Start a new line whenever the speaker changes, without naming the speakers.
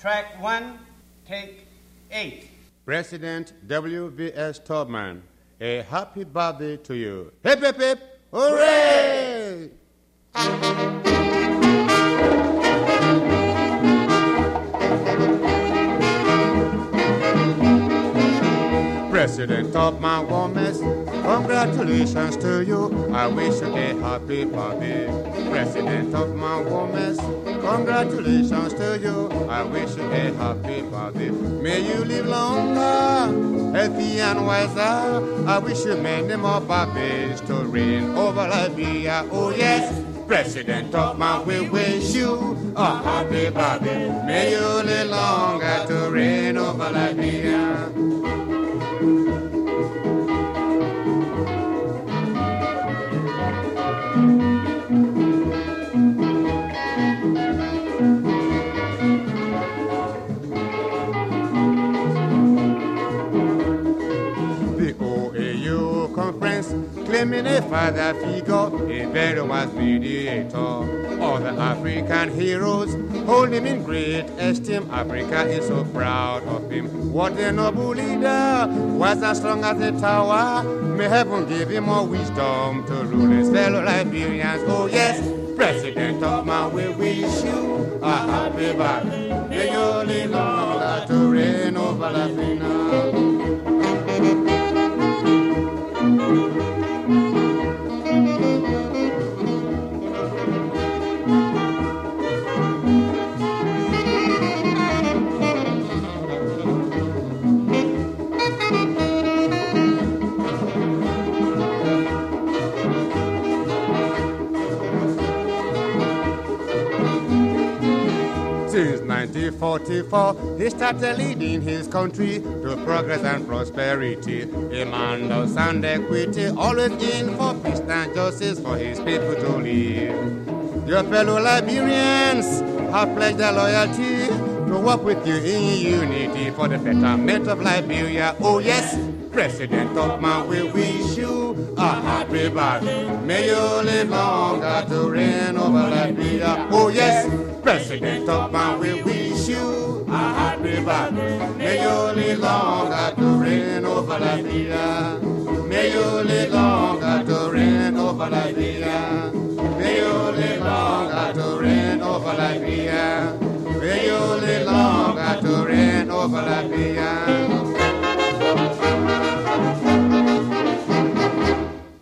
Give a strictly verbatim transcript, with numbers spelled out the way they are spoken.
Track one, take eight.
President W V S Tubman, a happy birthday to you. Hip, hip, hip, hooray! President Tubman Gomez, congratulations to you. I wish you a happy birthday. President Tubman Gomez, congratulations to you. I wish you a happy birthday. May you live longer, healthy and wiser. I wish you many more birthdays to reign over Liberia. Oh yes, President Tubman, we wish you a happy birthday. May you live longer to reign over Liberia. Claiming a father figure, a very wise mediator. All the African heroes hold him in great esteem. Africa is so proud of him. What a noble leader, was as strong as a tower. May heaven give him more wisdom to rule his fellow Liberians. Oh yes, President Tubman, we wish you a happy birthday. May you live longer to reign over Liberia. Since nineteen forty-four, he started leading his country to progress and prosperity. A man of sound equity, always in for peace and justice for his people to live. Your fellow Liberians have pledged their loyalty to work with you in unity for the betterment of Liberia. Oh yes, President Tubman, we wish you a happy birthday. May you live longer to reign over Liberia. Oh yes, President Tubman, we wish you a happy birthday. May you live longer to reign over Liberia. May you live longer to reign over Liberia. May you live longer to reign over Liberia. May you live longer to reign over Liberia.